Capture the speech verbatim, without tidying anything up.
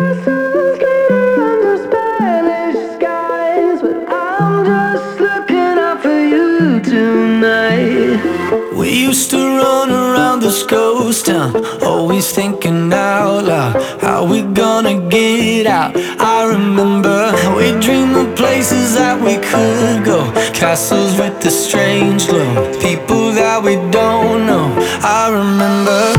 sun's glitter under Spanish skies, but I'm just looking out for you tonight. We used to run around this ghost town, always thinking out loud, how we gonna get out? I remember we dreamed of places that we could go, castles with the strange glow, people that we don't know. I remember